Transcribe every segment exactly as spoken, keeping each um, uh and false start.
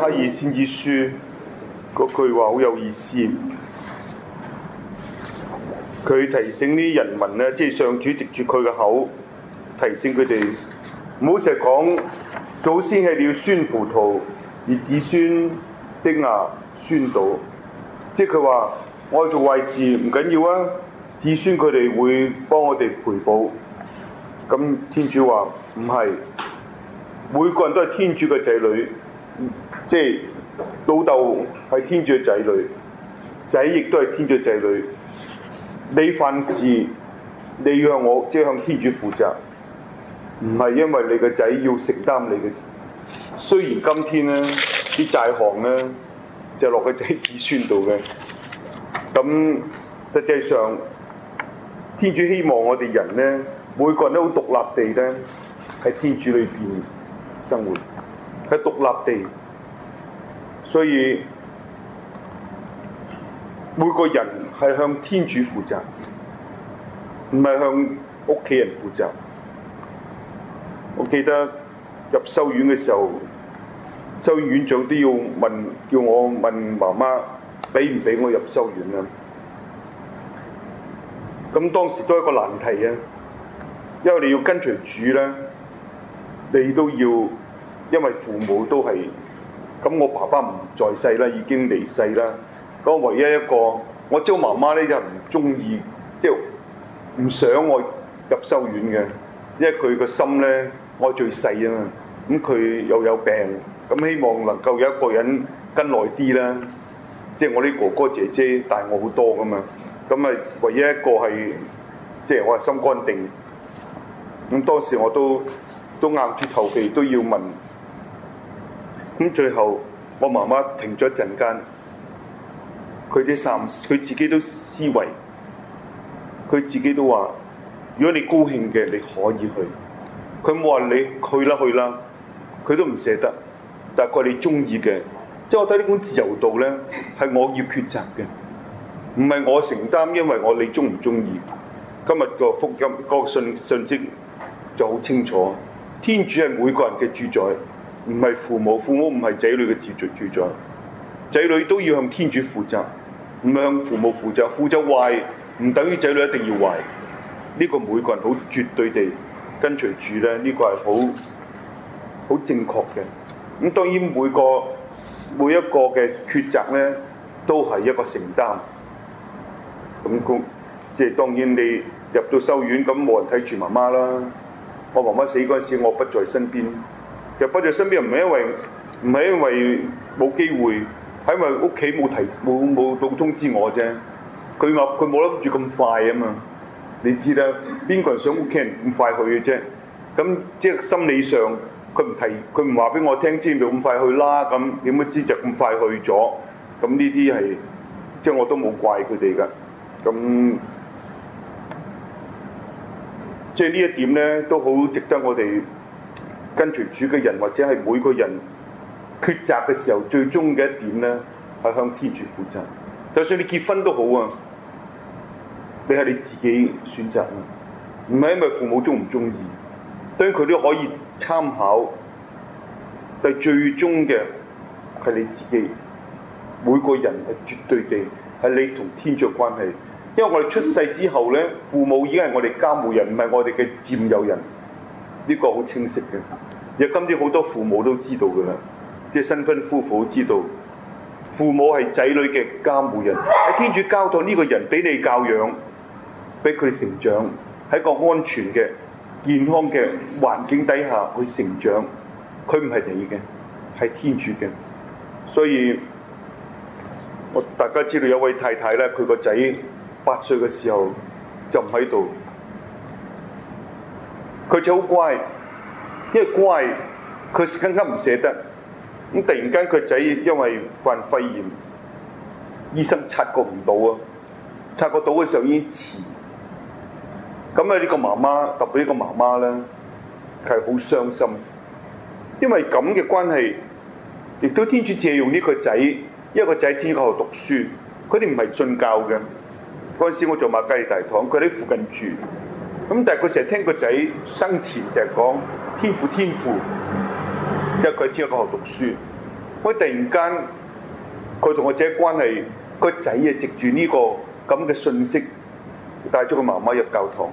加爾先知書嗰句話好有意思，佢提醒啲人民咧，即係上主藉住佢嘅口提醒佢哋，唔好成日講祖先係了酸葡萄，而子孫的牙酸倒。即係佢話我做壞事唔緊要啊，子孫佢哋會幫我哋賠補。咁天主話唔係，每個人都係天主嘅仔女，即係老豆係天主嘅仔女，仔亦都係天主嘅仔女。你犯事，你要向我即係向天主負責，唔係因為你個仔要承擔你嘅。雖然今天咧啲債項咧就落喺仔子孫度嘅，咁實際上天主希望我哋人咧，每個人都好獨立地咧喺天主裏邊生活，係獨立地，所以每個人係向天主負責，唔係向屋企人負責。我記得入修院嘅時候，修院院長都要問，叫我問媽媽俾唔俾我入修院啊？咁當時都係一個難題啊，因為你要跟隨主咧，你都要，因為父母都係，咁我爸爸唔在世啦，已經離世啦。咁唯一一個，我知我媽媽咧就唔中意，即係唔想我入修院嘅，因為佢個心咧，我最細啊嘛，咁佢又有病，咁希望能夠有一個人跟耐啲啦，即係我啲哥哥姐姐大我好多噶嘛，咁啊唯一一個係，即係我係心肝定，咁當時我都都硬住頭皮都要問，咁最後我媽媽停咗一陣間。佢啲三，佢自己都思維，佢自己都話：如果你高興嘅，你可以去。佢冇話你去啦去啦，佢都唔捨得。但係佢話你中意嘅，即係我睇呢種自由度咧，係我要抉擇嘅，唔係我承擔，因為我你中唔中意。今日個福音個信信息就好清楚，天主係每個人嘅主宰，唔係父母，父母唔係仔女嘅主主宰。仔女都要向天主負責，唔係向父母負責。負責壞唔等於仔女一定要壞。呢、這個每個人好絕對地跟隨主咧，呢、這個係好好正確嘅。咁當然每個每一個嘅抉擇咧，都係一個承擔。咁即係當然你入到修院，咁冇人睇住媽媽啦。我媽媽死嗰陣時，我不在身邊。其實不在身邊唔係因為唔係因為冇機會。係因為屋企冇提冇冇到通知我啫，佢話佢冇諗住咁快啊嘛，你知啦，邊個人想屋企人咁快去嘅啫？咁即係心理上佢唔提，佢唔話俾我聽，知咪咁快去啦？咁點樣知就咁快去咗？咁呢啲係即係我都冇怪佢哋噶。咁即係呢一點咧，都好值得我哋跟隨主嘅人，或者係每個人。抉擇嘅時候，最終嘅一點咧，係向天主負責。就算你結婚都好啊，你係你自己選擇啊，唔係因為父母鍾唔鍾意。當然佢都可以參考，但係最終嘅係你自己。每個人係絕對地係你同天主嘅關係。因為我哋出世之後咧，父母已經係我哋監護人，唔係我哋嘅佔有人。呢、這個好清晰嘅。而今啲好多父母都知道㗎啦。即係新婚夫婦知道，父母係仔女嘅監護人，喺天主交託呢個人俾你教養，俾佢哋成長，喺個安全嘅、健康嘅環境底下去成長。佢唔係你嘅，係天主嘅。所以我大家知道有位太太咧，佢個仔八歲嘅時候就唔喺度，佢就好乖，因為乖，佢更加唔捨得。咁突然間佢仔因為患肺炎，醫生察覺唔到啊！察覺到嘅時候已經遲。咁啊呢個媽媽，特別呢個媽媽咧，係好傷心，因為咁嘅關係，亦都天主借用呢個仔，因為個仔天主學校讀書，佢哋唔係信教嘅。嗰陣時我做瑪加利大堂，佢喺附近住，咁但係佢成日聽個仔生前成日講天父天父。因為佢喺天主教學讀書， 我突然間佢同個仔關係，個仔啊藉住呢個咁嘅信息，帶咗個媽媽入教堂。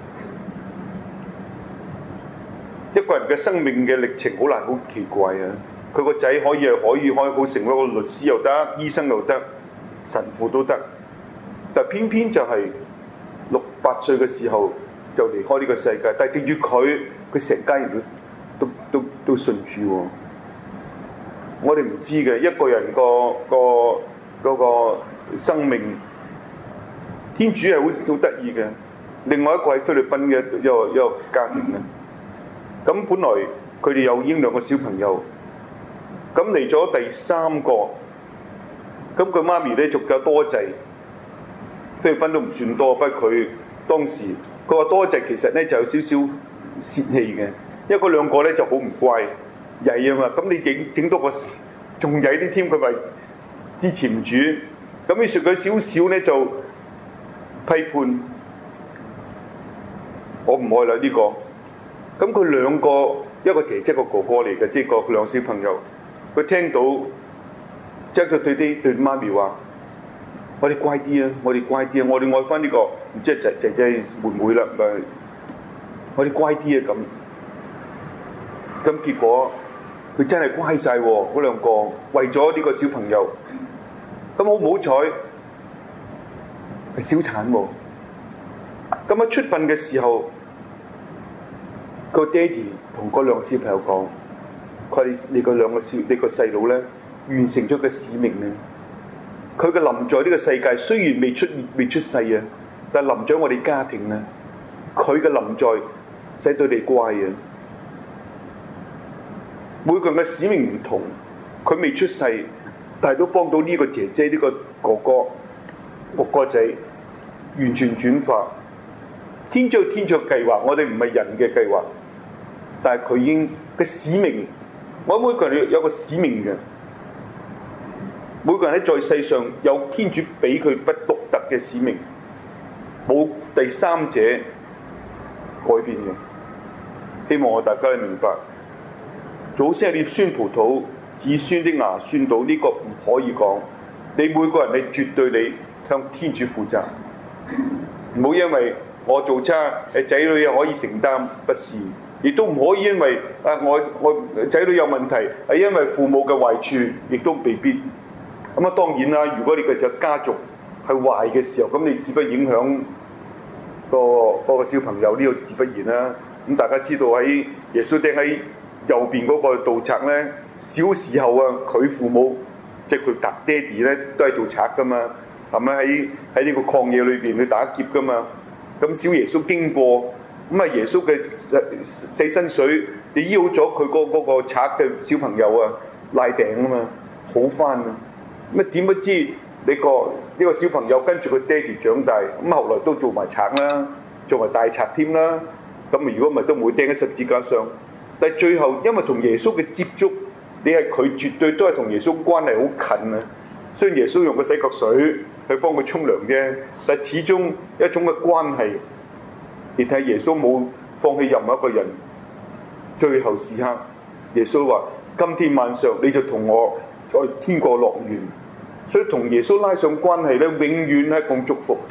一個人嘅生命嘅歷程好難，好奇怪啊！佢個仔可以係可以開好成為一個律師又得，醫生又得，神父都得，但偏偏就係六八歲嘅時候就離開呢個世界。但係藉住佢，佢成家人都都都都信主喎。我哋唔知嘅一個人個個嗰個生命，天主係好好得意嘅。另外一個喺菲律賓嘅一個一個家庭咧。咁本來佢哋有已經兩個小朋友，咁嚟咗第三個，咁佢媽咪咧仲有多仔，菲律賓都唔算多，不過佢當時佢話多仔其實咧就有少少泄氣嘅，因為嗰兩個咧就好唔乖，曳啊嘛，咁你整整多個仲曳啲添，佢咪支持唔住，咁於是佢少少咧就批判，我唔愛啦呢個。咁佢兩個，一個姐姐一個哥哥嚟嘅，即係個兩個小朋友。佢聽到，即係佢對啲對媽咪話：我哋乖啲啊，我哋乖啲啊，我哋愛翻呢個，唔知係姐姐姐妹妹啦，咪我哋乖啲啊咁。咁結果佢真係乖晒喎，嗰兩個為咗呢個小朋友。咁好唔好彩係小產喎。咁喺出殯嘅時候。個爹哋同嗰兩個小朋友講：佢話你個兩個小你個細佬咧完成咗個使命咧。佢嘅臨在呢個世界雖然未出未出世啊，但係臨在我哋家庭咧，佢嘅臨在使到你乖啊。每個人嘅使命唔同，佢未出世，但係都幫到呢個姐姐呢個哥哥哥哥仔完全轉化。天主有天主嘅計劃，我哋唔係人嘅計劃。但係佢已經嘅使命，我每個人有個使命嘅。每個人喺在世上有天主俾佢不獨特嘅使命，冇第三者改變嘅。希望我大家明白，祖先係葉酸葡萄，子孫的牙酸到呢個唔可以講。你每個人你絕對你向天主負責，唔好因為我做差，誒仔女又可以承擔，不是。亦都唔可以因為啊我我仔女有問題，係因為父母嘅壞處，亦都未必。咁啊當然啦，如果你嘅時候家族係壞嘅時候，咁你自不影響個嗰個小朋友呢個自不然啦。咁大家知道喺耶穌釘喺右邊嗰個盜賊咧，小時候啊佢父母即係佢搭爹哋咧都係做賊噶嘛，係咪喺喺呢個曠野裏邊去打劫噶嘛？咁小耶穌經過。咁啊！耶穌嘅洗身水，你醫好咗佢嗰嗰個賊嘅小朋友啊，賴頂啊嘛，好翻啊！咁啊點不知你個呢個小朋友跟住佢爹哋長大，咁後來都做埋賊啦，做埋大賊添啦。咁啊，如果唔係都唔會釘喺十字架上。但係最後因為同耶穌嘅接觸，你係佢絕對都係同耶穌關係好近啊。雖然耶穌用個洗腳水去幫佢沖涼啫，但係始終一種嘅關係。你睇耶穌冇放棄任何一個人，最後時刻，耶穌話：今天晚上你就同我在天國樂園。所以同耶穌拉上關係咧，永遠係一種祝福。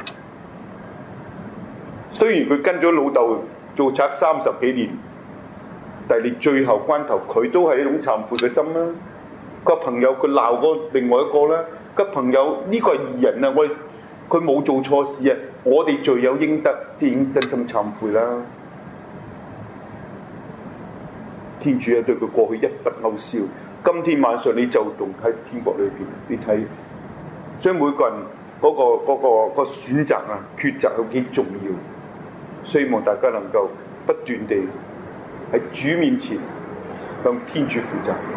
雖然佢跟咗老豆做賊三十幾年，但係你最後關頭，佢都係一種懺悔嘅心啦。個朋友佢鬧過另外一個啦，個朋友呢個係義人啊，我佢冇做錯事啊。我哋罪有應得，即係已經真心懺悔啦。天主啊，對佢過去一筆勾銷。今天晚上你就仲喺天國裏邊，你睇，所以每個人嗰、嗰個嗰、嗰個嗰個選擇啊、抉擇有幾重要。希望大家能夠不斷地喺主面前向天主負責。